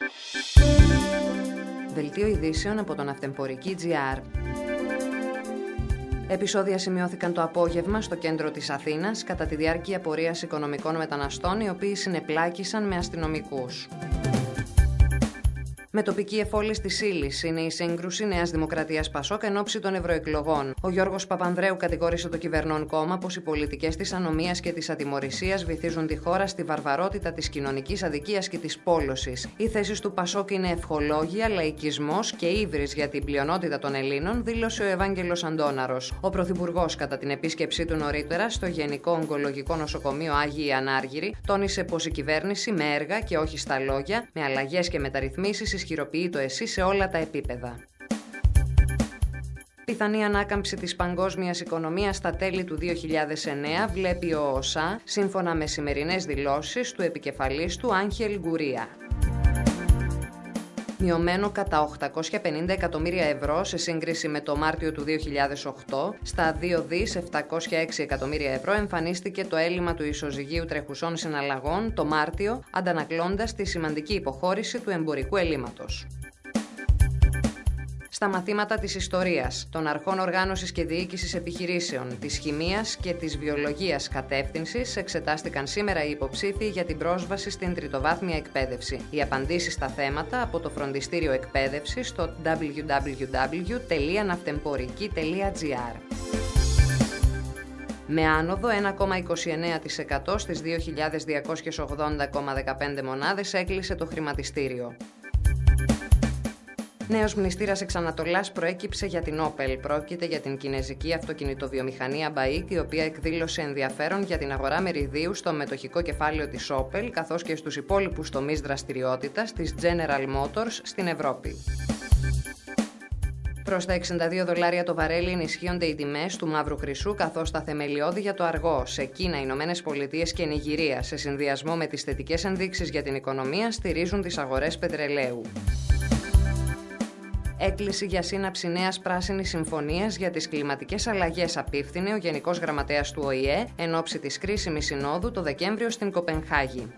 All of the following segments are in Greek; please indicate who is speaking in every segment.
Speaker 1: Δελτίο ειδήσεων από τον Ναυτεμπορική.gr. Επεισόδια σημειώθηκαν το απόγευμα στο κέντρο της Αθήνας κατά τη διάρκεια πορείας οικονομικών μεταναστών, οι οποίοι συνεπλάκησαν με αστυνομικούς. Με τοπική εφόλης της ύλης είναι η σύγκρουση Νέας Δημοκρατίας Πασόκ εν ώψη των ευρωεκλογών. Ο Γιώργος Παπανδρέου κατηγόρησε το κυβερνών κόμμα πως οι πολιτικές της ανομίας και της ατιμωρησίας βυθίζουν τη χώρα στη βαρβαρότητα της κοινωνικής αδικίας και της πόλωσης. Οι θέσεις του Πασόκ είναι ευχολόγια, λαϊκισμός και ύβρις για την πλειονότητα των Ελλήνων, δήλωσε ο Ευάγγελος Αντώναρος. Ο Πρωθυπουργός, κατά την επίσκεψή του νωρίτερα στο Γενικό Ογκολογικό Νοσοκομείο Άγιοι Ανάργυροι, τόνισε πως η κυβέρνηση με έργα και όχι στα λόγια, με αλλαγές και μεταρρυθμίσεις, ισχυροποιεί το ΕΣΥ σε όλα τα επίπεδα. Πιθανή ανάκαμψη της παγκόσμιας οικονομίας στα τέλη του 2009 βλέπει ο ΟΣΑ, σύμφωνα με σημερινές δηλώσεις του επικεφαλής του Άγχελ Γκουρία. Μειωμένο κατά 850 εκατομμύρια ευρώ σε σύγκριση με το Μάρτιο του 2008, στα 2 δις 706 εκατομμύρια ευρώ εμφανίστηκε το έλλειμμα του ισοζυγίου τρεχουσών συναλλαγών το Μάρτιο, αντανακλώντας τη σημαντική υποχώρηση του εμπορικού ελλείμματος. Στα μαθήματα της ιστορίας, των αρχών οργάνωσης και διοίκησης επιχειρήσεων, της χημείας και της βιολογίας κατεύθυνσης εξετάστηκαν σήμερα οι υποψήφοι για την πρόσβαση στην τριτοβάθμια εκπαίδευση. Οι απαντήσεις στα θέματα από το Φροντιστήριο Εκπαίδευσης στο www.nαυτεμπορική.gr. Με άνοδο 1,29% στις 2.280,15 μονάδες έκλεισε το χρηματιστήριο. Νέος μνηστήρας εξ Ανατολάς προέκυψε για την Opel. Πρόκειται για την κινεζική αυτοκινητοβιομηχανία BAIC, η οποία εκδήλωσε ενδιαφέρον για την αγορά μεριδίου στο μετοχικό κεφάλαιο της Opel, καθώς και στους υπόλοιπους τομείς δραστηριότητας της General Motors στην Ευρώπη. Προς τα $62 το βαρέλι ενισχύονται οι τιμές του μαύρου χρυσού, καθώς τα θεμελιώδη για το αργό σε Κίνα, Ηνωμένες Πολιτείες και Νιγηρία, σε συνδυασμό με τις θετικές ενδείξεις για την οικονομία, στηρίζουν τις αγορές πετρελαίου. Έκκληση για σύναψη νέας πράσινης συμφωνίας για τις κλιματικές αλλαγές απίφθινε ο Γενικός Γραμματέας του ΟΗΕ εν ώψη της κρίσιμης συνόδου το Δεκέμβριο στην Κοπενχάγη.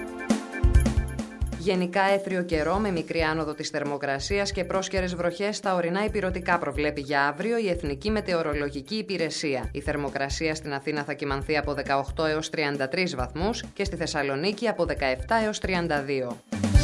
Speaker 1: Γενικά έθριο καιρό με μικρή άνοδο της θερμοκρασίας και πρόσκαιρες βροχές στα ορεινά ηπειρωτικά προβλέπει για αύριο η Εθνική Μετεωρολογική Υπηρεσία. Η θερμοκρασία στην Αθήνα θα κυμανθεί από 18 έως 33 βαθμούς και στη Θεσσαλονίκη από 17 έως 32.